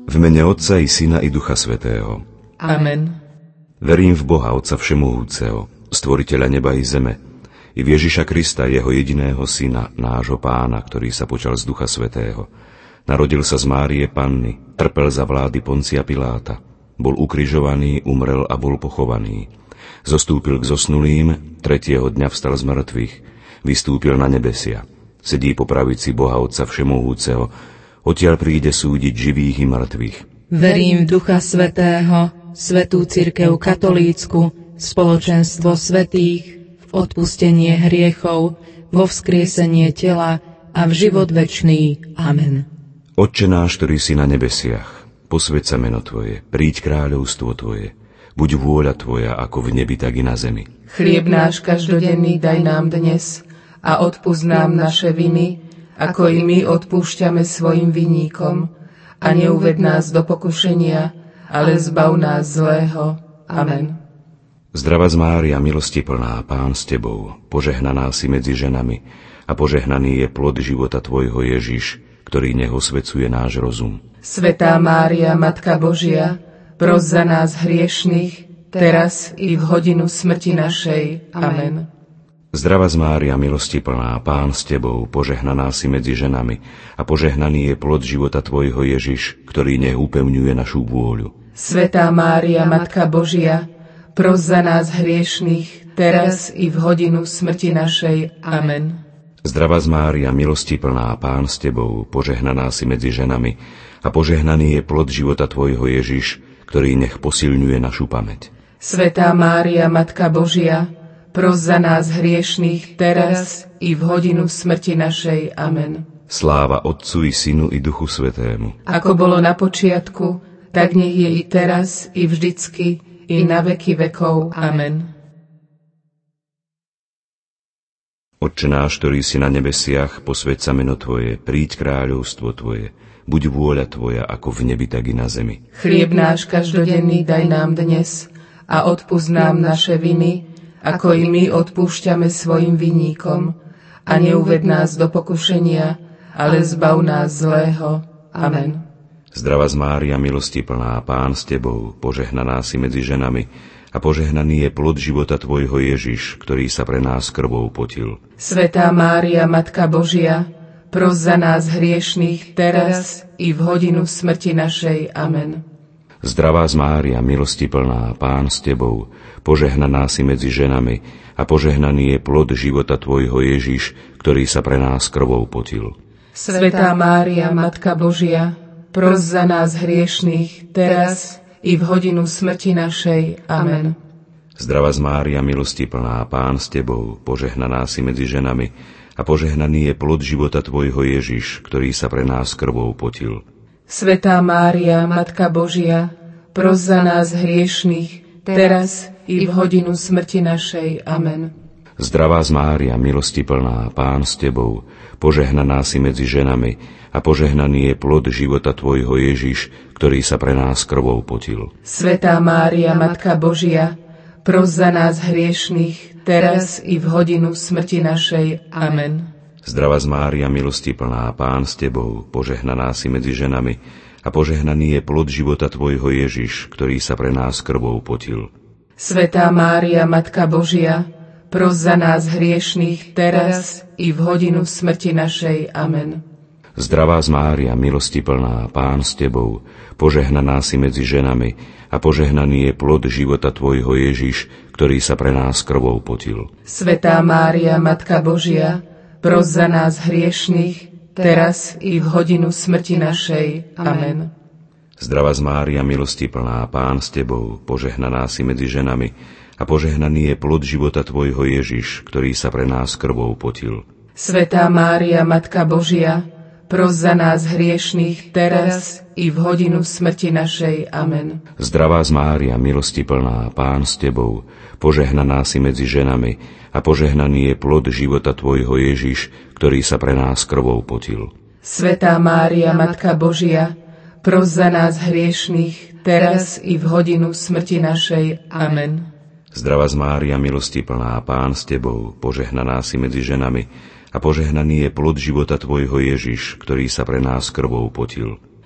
V mene Otca i Syna i Ducha Svätého. Amen. Verím v Boha, Otca Všemohúceho, Stvoriteľa neba i zeme, i v Ježiša Krista, jeho jediného Syna, nášho Pána, ktorý sa počal z Ducha Svätého. Narodil sa z Márie Panny, trpel za vlády Poncia Piláta, bol ukrižovaný, umrel a bol pochovaný. Zostúpil k zosnulým, 3. dňa vstal z mŕtvych, vystúpil na nebesia, sedí po pravici Boha Otca Všemohúceho, odtiaľ príde súdiť živých i mŕtvych. Verím v Ducha Svätého, Svätú cirkev katolícku, spoločenstvo svätých, v odpustenie hriechov, vo vzkriesenie tela a v život večný. Amen. Otče náš, ktorý si na nebesiach, posväť sa meno Tvoje, príď kráľovstvo Tvoje, buď vôľa Tvoja ako v nebi, tak i na zemi. Chlieb náš každodenný daj nám dnes a odpusť nám naše viny, ako i my odpúšťame svojim vinníkom. A neuved nás do pokušenia, ale zbav nás zlého. Amen. Zdravá Mária, milosti plná, Pán s Tebou, požehnaná si medzi ženami a požehnaný je plod života Tvojho Ježiš, ktorý nech osvecuje náš rozum. Svätá Mária, Matka Božia, pros za nás hriešnych, teraz i v hodinu smrti našej. Amen. Zdravá Mária, milosti plná, Pán s Tebou, požehnaná si medzi ženami a požehnaný je plod života Tvojho Ježiš, ktorý nech upevňuje našu vôľu. Svätá Mária, Matka Božia, pros za nás hriešnych, teraz i v hodinu smrti našej. Amen. Zdravá Mária, milosti plná, Pán s Tebou, požehnaná si medzi ženami a požehnaný je plod života Tvojho Ježiš, ktorý nech posilňuje našu pamäť. Svätá Mária, Matka Božia, pros za nás hriešných, teraz i v hodinu smrti našej. Amen. Sláva Otcu i Synu i Duchu Svätému. Ako bolo na počiatku, tak nech je i teraz, i vždycky, i na veky vekov. Amen. Otče náš, ktorý si na nebesiach, posväť sa meno Tvoje, príď kráľovstvo Tvoje, buď vôľa Tvoja ako v nebi, tak i na zemi. Chlieb náš každodenný daj nám dnes a odpusť nám naše viny, ako i my odpúšťame svojim vinníkom. A neuved nás do pokušenia, ale zbav nás zlého. Amen. Zdravá Mária, milosti plná, Pán s Tebou, požehnaná si medzi ženami a požehnaný je plod života Tvojho Ježiš, ktorý sa pre nás krvou potil. Svätá Mária, Matka Božia, pros za nás hriešných, teraz i v hodinu smrti našej. Amen. Zdravá Mária, milosti plná, Pán s Tebou, požehnaná si medzi ženami a požehnaný je plod života Tvojho Ježiš, ktorý sa pre nás krvou potil. Svätá Mária, Matka Božia, pros za nás hriešných, teraz i v hodinu smrti našej. Amen. Zdravá Mária, milosti plná, Pán s Tebou, požehnaná si medzi ženami a požehnaný je plod života Tvojho Ježiš, ktorý sa pre nás krvou potil. Svätá Mária, Matka Božia, pros za nás hriešných, teraz i v hodinu smrti našej. Amen. Zdravá Mária, milosti plná, Pán s Tebou, požehnaná si medzi ženami a požehnaný je plod života Tvojho Ježiš, ktorý sa pre nás krvou potil. Svätá Mária, Matka Božia, pros za nás hriešných, teraz i v hodinu smrti našej. Amen. Zdravá Mária, milosti plná, Pán s Tebou, požehnaná si medzi ženami a požehnaný je plod života Tvojho Ježiš, ktorý sa pre nás krvou potil. Svätá Mária, Matka Božia, pros za nás hriešných, teraz i v hodinu smrti našej. Amen. Zdravá Mária, milosti plná, Pán s Tebou, požehnaná si medzi ženami a požehnaný je plod života Tvojho Ježiš, ktorý sa pre nás krvou potil. Svätá Mária, Matka Božia, pros za nás hriešných, teraz i v hodinu smrti našej. Amen. Zdravá Mária, milosti plná, Pán s Tebou, požehnaná si medzi ženami a požehnaný je plod života Tvojho Ježiš, ktorý sa pre nás krvou potil. Svätá Mária, Matka Božia, pros za nás hriešných, teraz i v hodinu smrti našej. Amen. Zdravá Mária, milosti plná, Pán s Tebou, požehnaná si medzi ženami a požehnaný je plod života Tvojho Ježiš, ktorý sa pre nás krvou potil. Svätá Mária, Matka Božia, pros za nás hriešných, teraz i v hodinu smrti našej. Amen. Zdravá Mária, milosti plná, Pán s Tebou, požehnaná si medzi ženami a požehnaný je plod života Tvojho Ježiš, ktorý sa pre nás krvou potil.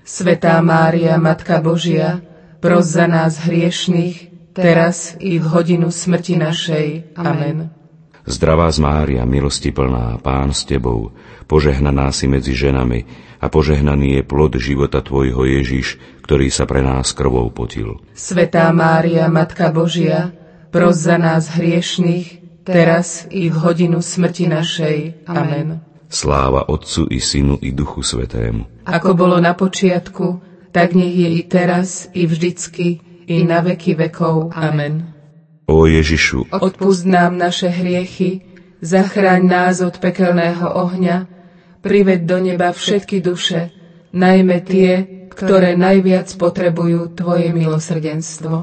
Svätá Mária, Matka Božia, pros za nás hriešnych, teraz i v hodinu smrti našej. Amen. Zdravá Mária, milosti plná, Pán s Tebou, požehnaná si medzi ženami a požehnaný je plod života Tvojho Ježiš, ktorý sa pre nás krvou potil. Svätá Mária, Matka Božia, pros za nás hriešnych, teraz i v hodinu smrti našej. Amen. Sláva Otcu i Synu i Duchu Svätému. Ako bolo na počiatku, tak nech je i teraz, i vždycky, i na veky vekov. Amen. Ó Ježišu, odpusť nám naše hriechy, zachráň nás od pekelného ohňa, priveď do neba všetky duše, najmä tie, ktoré najviac potrebujú Tvoje milosrdenstvo.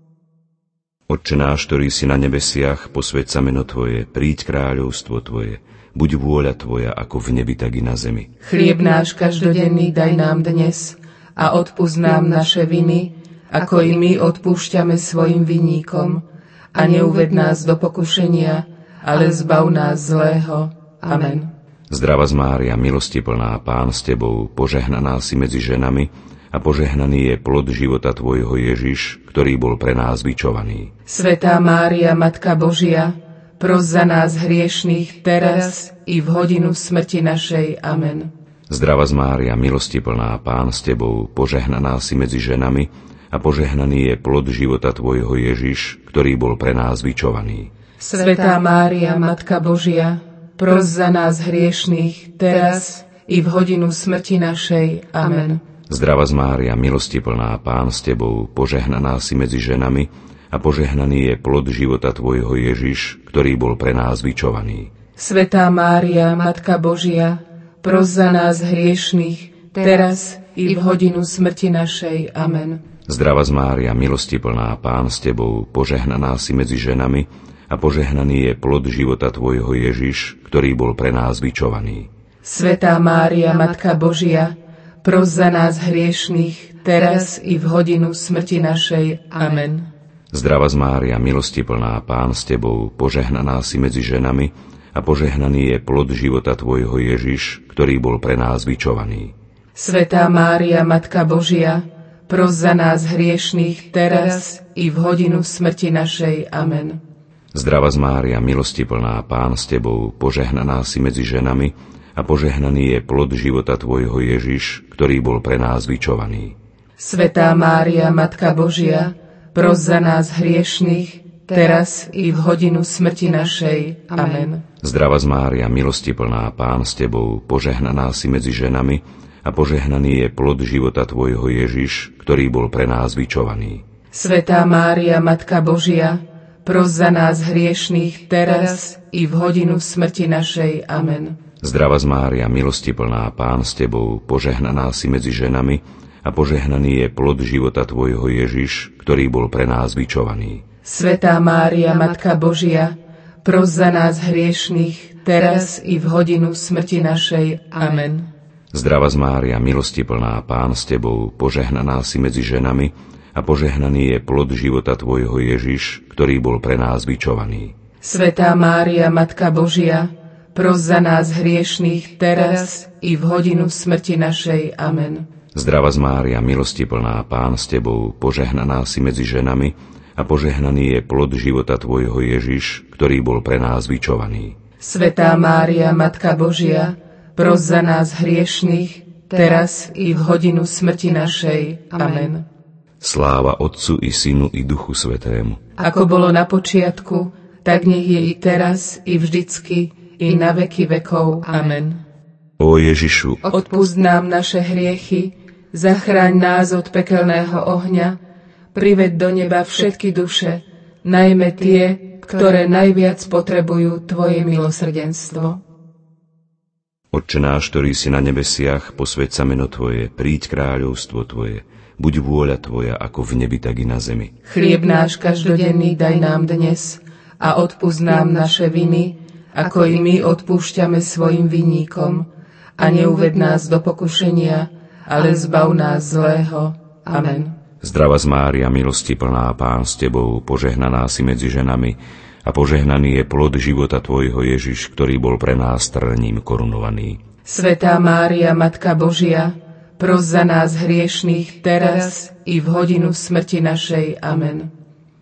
Otče náš, ktorý si na nebesiach, posväť sa meno Tvoje, príď kráľovstvo Tvoje, buď vôľa Tvoja ako v nebi, tak i na zemi. Chlieb náš každodenný daj nám dnes a odpusť nám naše viny, ako i my odpúšťame svojim vinníkom. A neuved nás do pokušenia, ale zbav nás zlého. Amen. Zdravá Mária, milosti plná, Pán s Tebou, požehnaná si medzi ženami a požehnaný je plod života Tvojho Ježiš, ktorý bol pre nás bičovaný. Svätá Mária, Matka Božia, pros za nás hriešných teraz i v hodinu smrti našej. Amen. Zdravá Mária, milosti plná, Pán s Tebou, požehnaná si medzi ženami a požehnaný je plod života Tvojho Ježiš, ktorý bol pre nás bičovaný. Svätá Mária, Matka Božia, pros za nás hriešných, teraz i v hodinu smrti našej. Amen. Zdravá Mária, milosti plná, Pán s Tebou, požehnaná si medzi ženami a požehnaný je plod života Tvojho Ježiš, ktorý bol pre nás bičovaný. Svätá Mária, Matka Božia, pros za nás hriešných, teraz i v hodinu smrti našej. Amen. Zdravá Mária, milosti plná, Pán s Tebou, požehnaná si medzi ženami a požehnaný je plod života Tvojho Ježiš, ktorý bol pre nás bičovaný. Svätá Mária, Matka Božia, pros za nás hriešných, teraz i v hodinu smrti našej. Amen. Zdravá Mária, milosti plná, Pán s Tebou, požehnaná si medzi ženami a požehnaný je plod života Tvojho Ježiš, ktorý bol pre nás bičovaný. Svätá Mária, Matka Božia, pros za nás hriešných, teraz i v hodinu smrti našej. Amen. Zdravá Mária, milosti plná, Pán s Tebou, požehnaná si medzi ženami a požehnaný je plod života Tvojho Ježiš, ktorý bol pre nás bičovaný. Svätá Mária, Matka Božia, pros za nás hriešných, teraz i v hodinu smrti našej. Amen. Zdravá Mária, milosti plná, Pán s Tebou, požehnaná si medzi ženami a požehnaný je plod života Tvojho Ježiš, ktorý bol pre nás bičovaný. Svätá Mária, Matka Božia, pros za nás hriešných, teraz i v hodinu smrti našej. Amen. Zdravá Mária, milosti plná, Pán s Tebou, požehnaná si medzi ženami a požehnaný je plod života Tvojho Ježiš, ktorý bol pre nás bičovaný. Svätá Mária, Matka Božia, pros za nás hriešných, teraz i v hodinu smrti našej. Amen. Zdravá Mária, milosti plná, Pán s Tebou, požehnaná si medzi ženami a požehnaný je plod života Tvojho Ježiš, ktorý bol pre nás bičovaný. Svätá Mária, Matka Božia, pros za nás hriešných, teraz i v hodinu smrti našej. Amen. Zdravá Mária, milosti plná, Pán s Tebou, požehnaná si medzi ženami a požehnaný je plod života Tvojho Ježiš, ktorý bol pre nás bičovaný. Svätá Mária, Matka Božia, pros za nás hriešných, teraz i v hodinu smrti našej. Amen. Sláva Otcu i Synu i Duchu Svätému. Ako bolo na počiatku, tak nech je i teraz, i vždycky, i na veky vekov. Amen. Ó Ježišu, odpusť nám naše hriechy, zachráň nás od pekelného ohňa, priveď do neba všetky duše, najmä tie, ktoré najviac potrebujú Tvoje milosrdenstvo. Otče náš, ktorý si na nebesiach, posväť sa meno Tvoje, príď kráľovstvo Tvoje, buď vôľa Tvoja ako v nebi, tak i na zemi. Chlieb náš každodenný daj nám dnes a odpusť nám naše viny, ako i my odpúšťame svojim vinníkom. A neuved nás do pokušenia, ale zbav nás zlého. Amen. Zdravá Mária, milosti plná, Pán s Tebou, požehnaná si medzi ženami a požehnaný je plod života Tvojho Ježiš, ktorý bol pre nás trním korunovaný. Svätá Mária, Matka Božia, pros za nás hriešných, teraz i v hodinu smrti našej. Amen.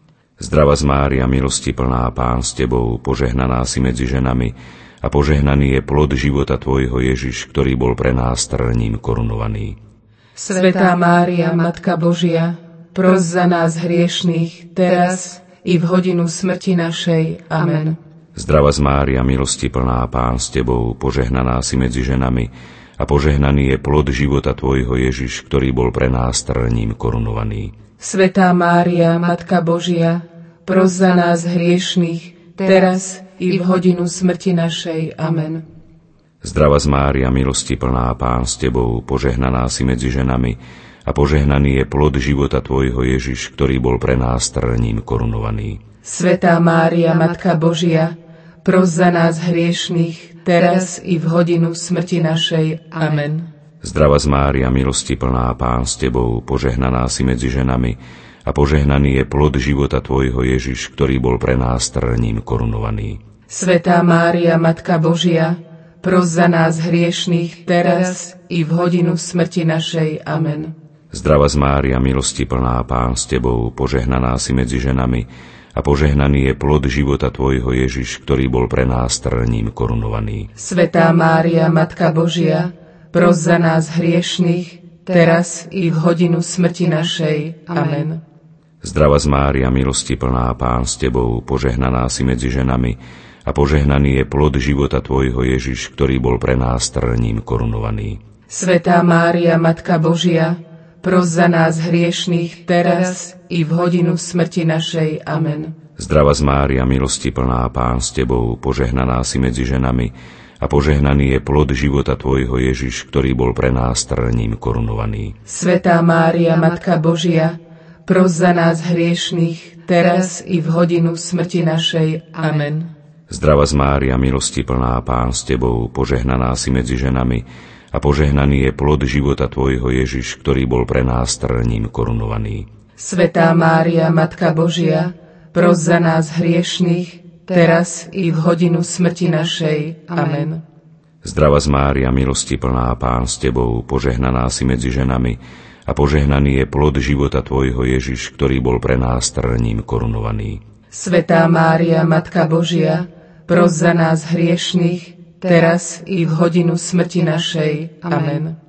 Zdravá Mária, milosti plná, Pán s Tebou, požehnaná si medzi ženami a požehnaný je plod života Tvojho Ježiš, ktorý bol pre nás trním korunovaný. Svätá Mária, Matka Božia, pros za nás hriešných, teraz i v hodinu smrti našej. Amen. Zdravá Mária, milosti plná, Pán s Tebou, požehnaná si medzi ženami a požehnaný je plod života Tvojho Ježiš, ktorý bol pre nás trním korunovaný. Svätá Mária, Matka Božia, pros za nás hriešných, teraz i v hodinu smrti našej. Amen. Zdravá Mária, milosti plná, Pán s Tebou, požehnaná si medzi ženami a požehnaný je plod života Tvojho Ježiš, ktorý bol pre nás trním korunovaný. Svätá Mária, Matka Božia, pros za nás hriešných, teraz i v hodinu smrti našej. Amen. Zdravá Mária, milosti plná, Pán s Tebou, požehnaná si medzi ženami a požehnaný je plod života Tvojho Ježiš, ktorý bol pre nás trním korunovaný. Svätá Mária, Matka Božia, pros za nás hriešných, teraz i v hodinu smrti našej. Amen. Zdravá Mária, milosti plná, Pán s Tebou, požehnaná si medzi ženami a požehnaný je plod života Tvojho Ježiš, ktorý bol pre nás trním korunovaný. Svätá Mária, Matka Božia, pros za nás hriešných, teraz i v hodinu smrti našej. Amen. Zdravá Mária, milosti plná, Pán s Tebou, požehnaná si medzi ženami a požehnaný je plod života Tvojho Ježiš, ktorý bol pre nás trním korunovaný. Svätá Mária, Matka Božia, pros za nás hriešných, teraz i v hodinu smrti našej. Amen. Zdravá Mária, milosti plná, Pán s Tebou, požehnaná si medzi ženami a požehnaný je plod života Tvojho Ježiš, ktorý bol pre nás trním korunovaný. Svätá Mária, Matka Božia, pros za nás hriešných, teraz i v hodinu smrti našej. Amen. Zdravá Mária, milosti plná, Pán s Tebou, požehnaná si medzi ženami a požehnaný je plod života Tvojho Ježiš, ktorý bol pre nás trním korunovaný. Svätá Mária, Matka Božia, pros za nás hriešných, teraz i v hodinu smrti našej. Amen. Zdravá Mária, milosti plná, Pán s Tebou, požehnaná si medzi ženami a požehnaný je plod života Tvojho Ježiš, ktorý bol pre nás trním korunovaný. Svätá Mária, Matka Božia, pros za nás hriešných, teraz i v hodinu smrti našej. Amen.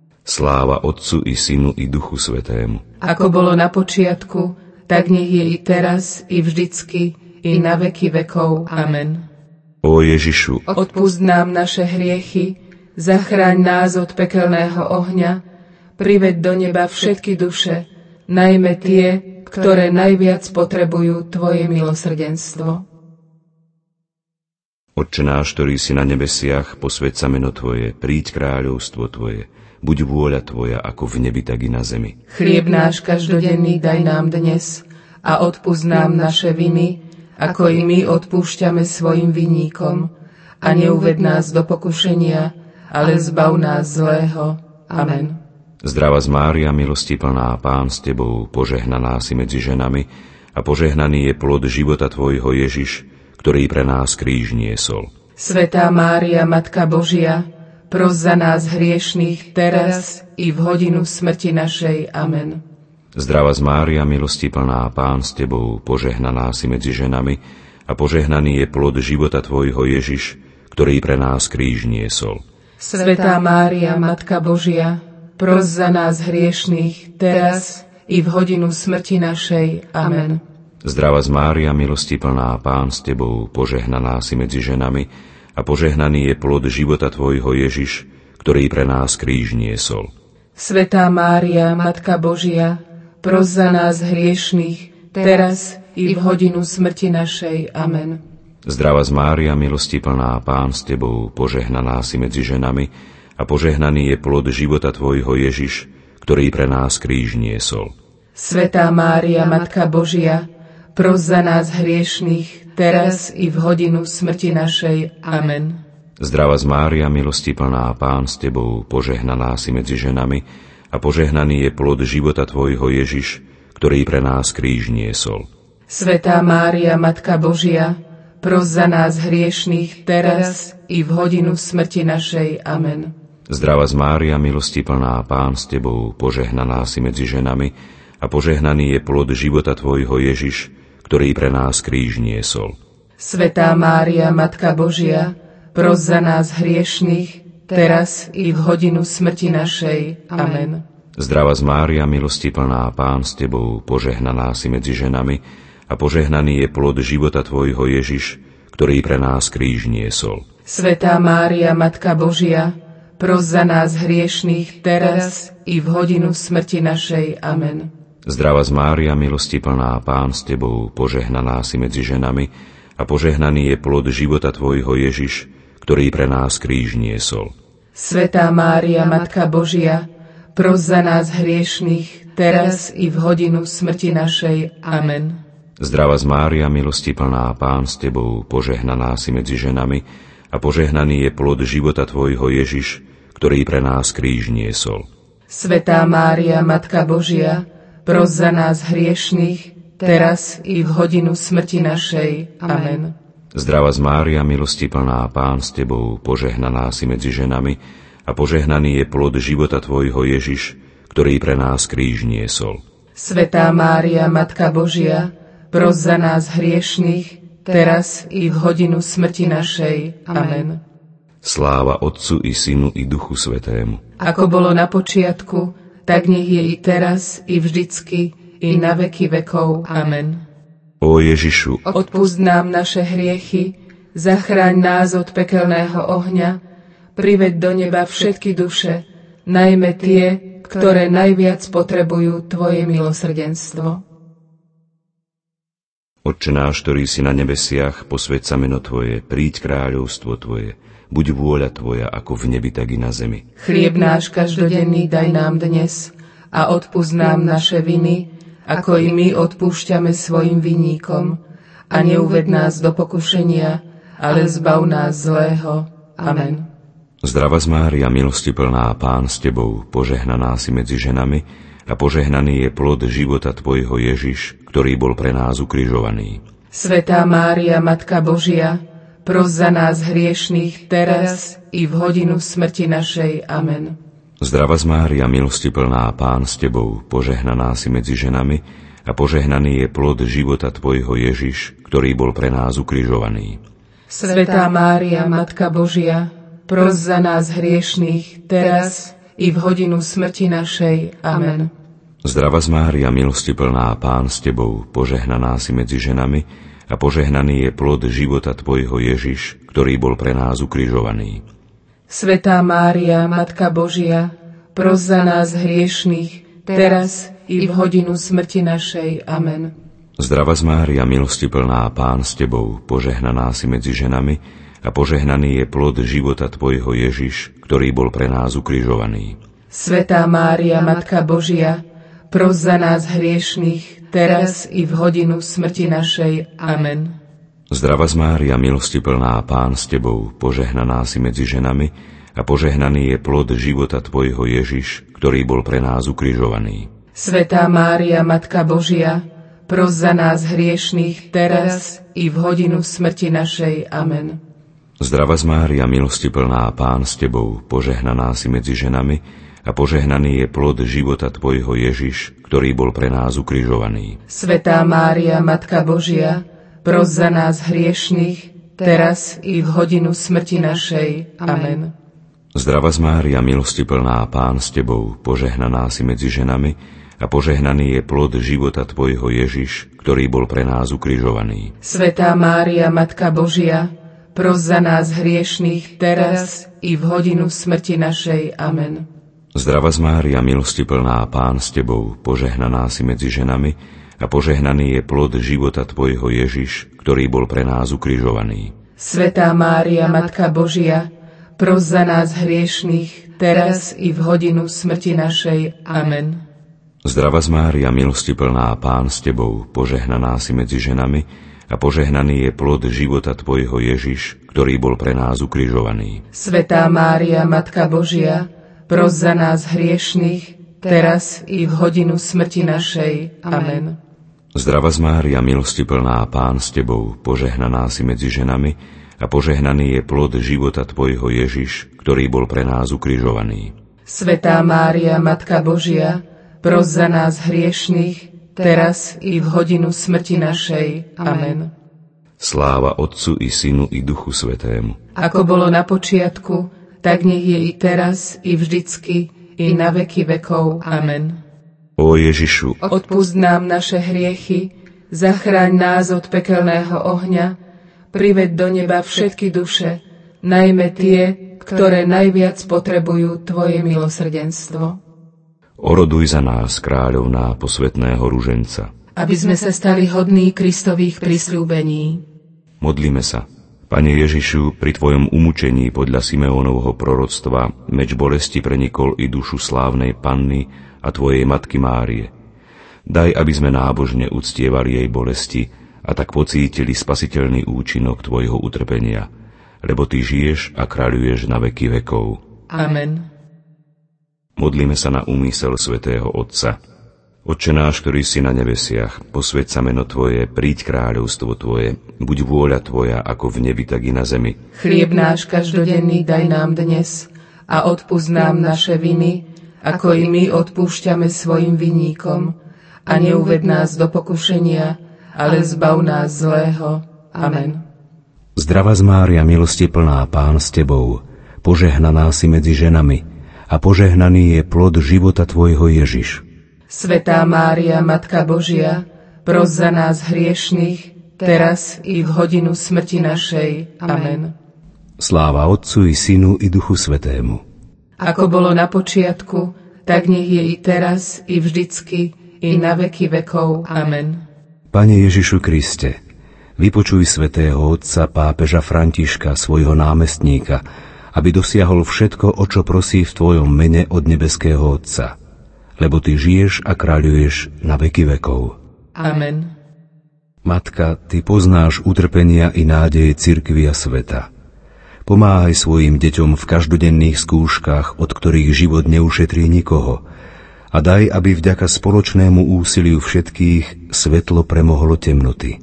Sláva Otcu i Synu i Duchu Svätému. Ako bolo na počiatku, tak nech je i teraz, i vždycky, i na veky vekov. Amen. Ó Ježišu, odpusť nám naše hriechy, zachráň nás od pekelného ohňa, priveď do neba všetky duše, najmä tie, ktoré najviac potrebujú Tvoje milosrdenstvo. Otče náš, ktorý si na nebesiach, posväť sa meno Tvoje, príď kráľovstvo Tvoje, buď vôľa Tvoja ako v nebi, tak i na zemi. Chlieb náš každodenný daj nám dnes a odpusť nám naše viny, ako i my odpúšťame svojim vinníkom. A neuved nás do pokušenia, ale zbav nás zlého. Amen. Zdravá Mária, milosti plná, Pán s Tebou, požehnaná si medzi ženami a požehnaný je plod života Tvojho Ježiš, ktorý pre nás kríž niesol. Svätá Mária, Matka Božia, pros za nás hriešných, teraz i v hodinu smrti našej. Amen. Zdravá Mária, milosti plná, Pán s Tebou, požehnaná si medzi ženami a požehnaný je plod života Tvojho Ježiš, ktorý pre nás kríž niesol. Svätá Mária, Matka Božia, pros za nás hriešných, teraz i v hodinu smrti našej. Amen. Zdravá Mária, milosti plná, Pán s Tebou, požehnaná si medzi ženami a požehnaný je plod života Tvojho Ježiš, ktorý pre nás kríž niesol. Svätá Mária, Matka Božia, pros za nás hriešných, teraz i v hodinu smrti našej. Amen. Zdravá Mária, milosti plná, Pán s Tebou, požehnaná si medzi ženami a požehnaný je plod života Tvojho Ježiš, ktorý pre nás kríž niesol. Svätá Mária, Matka Božia, pros za nás hriešných, teraz i v hodinu smrti našej. Amen. Zdravá Mária, milosti plná, Pán s Tebou, požehnaná si medzi ženami a požehnaný je plod života Tvojho Ježiš, ktorý pre nás kríž niesol. Svätá Mária, Matka Božia, pros za nás hriešných, teraz i v hodinu smrti našej. Amen. Zdravá Mária, milosti plná, Pán s Tebou, požehnaná si medzi ženami a požehnaný je plod života Tvojho Ježiš, ktorý pre nás kríž niesol. Svätá Mária, Matka Božia, pros za nás hriešnych, teraz i v hodinu smrti našej. Amen. Zdravá Mária, milosti plná, Pán s Tebou, požehnaná si medzi ženami a požehnaný je plod života Tvojho Ježiš, ktorý pre nás kríž niesol. Svätá Mária, Matka Božia, pros za nás hriešných, teraz i v hodinu smrti našej. Amen. Zdravá Mária, milosti plná, Pán s Tebou, požehnaná si medzi ženami a požehnaný je plod života Tvojho Ježiš, ktorý pre nás kríž niesol. Svätá Mária, Matka Božia, pros za nás hriešných, teraz i v hodinu smrti našej. Amen. Zdravá Mária, milosti plná, Pán s Tebou, požehnaná si medzi ženami a požehnaný je plod života Tvojho Ježiš, ktorý pre nás kríž niesol. Svätá Mária, Matka Božia, pros za nás hriešných, teraz i v hodinu smrti našej. Amen. Zdravá Mária, milosti plná, Pán s Tebou, požehnaná si medzi ženami a požehnaný je plod života Tvojho Ježiš, ktorý pre nás kríž niesol. Svätá Mária, Matka Božia, pros za nás hriešných, teraz i v hodinu smrti našej. Amen. Sláva Otcu i Synu i Duchu Svätému. Ako bolo na počiatku, tak nech je i teraz, i vždycky, i na veky vekov. Amen. Ó Ježišu, odpusť nám naše hriechy, zachráň nás od pekelného ohňa, priveď do neba všetky duše, najmä tie, ktoré najviac potrebujú Tvoje milosrdenstvo. Otče náš, ktorý si na nebesiach, posväť sa meno Tvoje, príď kráľovstvo Tvoje, buď vôľa Tvoja, ako v nebi, tak i na zemi. Chlieb náš každodenný daj nám dnes a odpusť nám naše viny, ako i my odpúšťame svojim vinníkom. A neuved nás do pokušenia, ale zbav nás zlého. Amen. Zdravá Mária, milosti plná, Pán s Tebou, požehnaná si medzi ženami a požehnaný je plod života Tvojho Ježiš, ktorý bol pre nás ukrižovaný. Svätá Mária, Matka Božia, pros za nás hriešných, teraz i v hodinu smrti našej. Amen. Zdravá Mária, milosti plná, Pán s Tebou, požehnaná si medzi ženami a požehnaný je plod života Tvojho Ježiš, ktorý bol pre nás ukrižovaný. Svätá Mária, Matka Božia, pros za nás hriešných, teraz i v hodinu smrti našej. Amen. Zdravá Mária, milosti plná, Pán s Tebou, požehnaná si medzi ženami a požehnaný je plod života Tvojho Ježiš, ktorý bol pre nás ukrižovaný. Svätá Mária, Matka Božia, pros za nás hriešných, teraz i v hodinu smrti našej. Amen. Zdravá Mária, milosti plná, Pán s Tebou, požehnaná si medzi ženami a požehnaný je plod života Tvojho Ježiš, ktorý bol pre nás ukrižovaný. Svätá Mária, Matka Božia, pros za nás hriešných, teraz i v hodinu smrti našej. Amen. Zdravá Mária, milosti plná, Pán s Tebou, požehnaná si medzi ženami a požehnaný je plod života Tvojho Ježiš, ktorý bol pre nás ukrižovaný. Svätá Mária, Matka Božia, pros za nás hriešných, teraz i v hodinu smrti našej. Amen. Zdravá Mária, milosti plná, Pán s Tebou, požehnaná si medzi ženami a požehnaný je plod života Tvojho Ježiš, ktorý bol pre nás ukrižovaný. Svätá Mária, Matka Božia, pros za nás hriešných, teraz i v hodinu smrti našej. Amen. Zdravá Mária, milosti plná, Pán s Tebou, požehnaná si medzi ženami a požehnaný je plod života Tvojho Ježiš, ktorý bol pre nás ukrižovaný. Svätá Mária, Matka Božia, pros za nás hriešných, teraz i v hodinu smrti našej. Amen. Zdravá Mária, milosti plná, Pán s Tebou, požehnaná si medzi ženami a požehnaný je plod života Tvojho Ježiš, ktorý bol pre nás ukrižovaný. Svätá Mária, Matka Božia, pros za nás hriešných, teraz i v hodinu smrti našej. Amen. Zdravá Mária, milosti plná, Pán s Tebou, požehnaná si medzi ženami a požehnaný je plod života Tvojho Ježiš, ktorý bol pre nás ukrižovaný. Svätá Mária, Matka Božia, pros za nás hriešných, teraz i v hodinu smrti našej. Amen. Zdravá Mária, milosti plná, Pán s Tebou, požehnaná si medzi ženami a a požehnaný je plod života Tvojho Ježiš, ktorý bol pre nás ukrižovaný. Svätá Mária, Matka Božia, pros za nás hriešnych, teraz i v hodinu smrti našej. Amen. Sláva Otcu i Synu i Duchu Svätému. Ako bolo na počiatku, tak nech je i teraz, i vždycky, i na veky vekov. Amen. Ó Ježišu, odpusť nám naše hriechy, zachráň nás od pekelného ohňa, priveď do neba všetky duše, najmä tie, ktoré najviac potrebujú Tvoje milosrdenstvo. oroduj za nás, kráľovná posvätného ruženca. Aby sme sa stali hodní Kristových prisľúbení. Modlíme sa. Pane Ježišu, pri Tvojom umúčení podľa Simeónovho proroctva meč bolesti prenikol i dušu slávnej Panny a Tvojej Matky Márie. Daj, aby sme nábožne uctievali jej bolesti a tak pocítili spasiteľný účinok Tvojho utrpenia, lebo Ty žiješ a kráľuješ na veky vekov. Amen. Modlíme sa na úmysel svätého Otca. Otče náš, ktorý si na nebesiach, posväť sa meno Tvoje, príď kráľovstvo Tvoje, buď vôľa Tvoja ako v nebi, tak i na zemi. Chlieb náš každodenný daj nám dnes a odpusť nám naše viny, ako i my odpúšťame svojim vinníkom. A neuved nás do pokušenia, ale zbav nás zlého. Amen. Zdravá Mária, milosti plná, Pán s Tebou, požehnaná si medzi ženami a požehnaný je plod života Tvojho Ježiš. Svätá Mária, Matka Božia, pros za nás hriešnych, teraz i v hodinu smrti našej. Amen. Sláva Otcu i Synu i Duchu Svätému. Ako bolo na počiatku, tak nech je i teraz, i vždycky, i na veky vekov. Amen. Pane Ježišu Kriste, vypočuj svätého otca pápeža Františka, svojho námestníka, aby dosiahol všetko, o čo prosí v Tvojom mene od nebeského Otca, lebo Ty žiješ a kráľuješ na veky vekov. Amen. Matka, Ty poznáš utrpenia i nádeje cirkvi a sveta. Pomáhaj svojim deťom v každodenných skúškach, od ktorých život neušetrí nikoho, a daj, aby vďaka spoločnému úsiliu všetkých svetlo premohlo temnoty.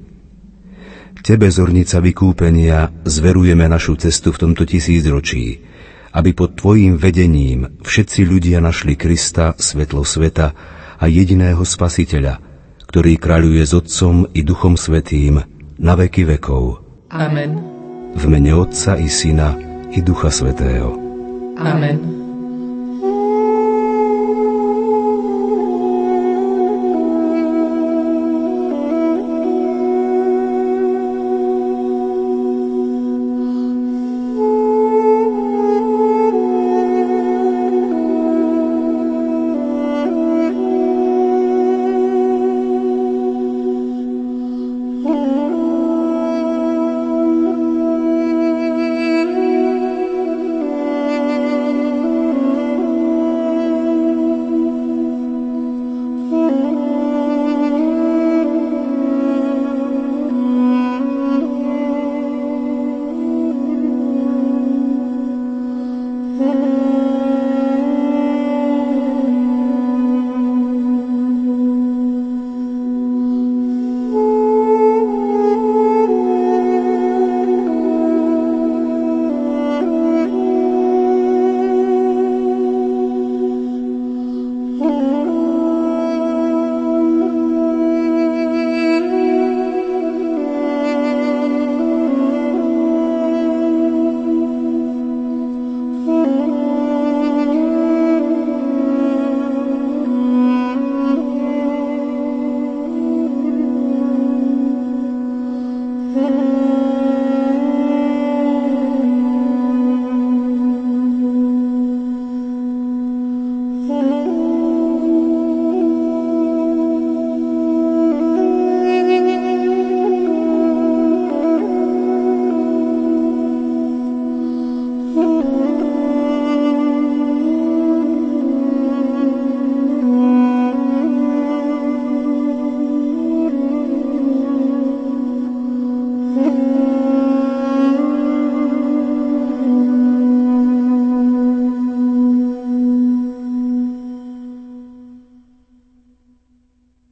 Tebe, zornica vykúpenia, zverujeme našu cestu v tomto tisícročí, aby pod Tvojím vedením všetci ľudia našli Krista, svetlo sveta a jediného Spasiteľa, ktorý kráľuje s Otcom i Duchom Svätým na veky vekov. Amen. V mene Otca i Syna i Ducha Svätého. Amen.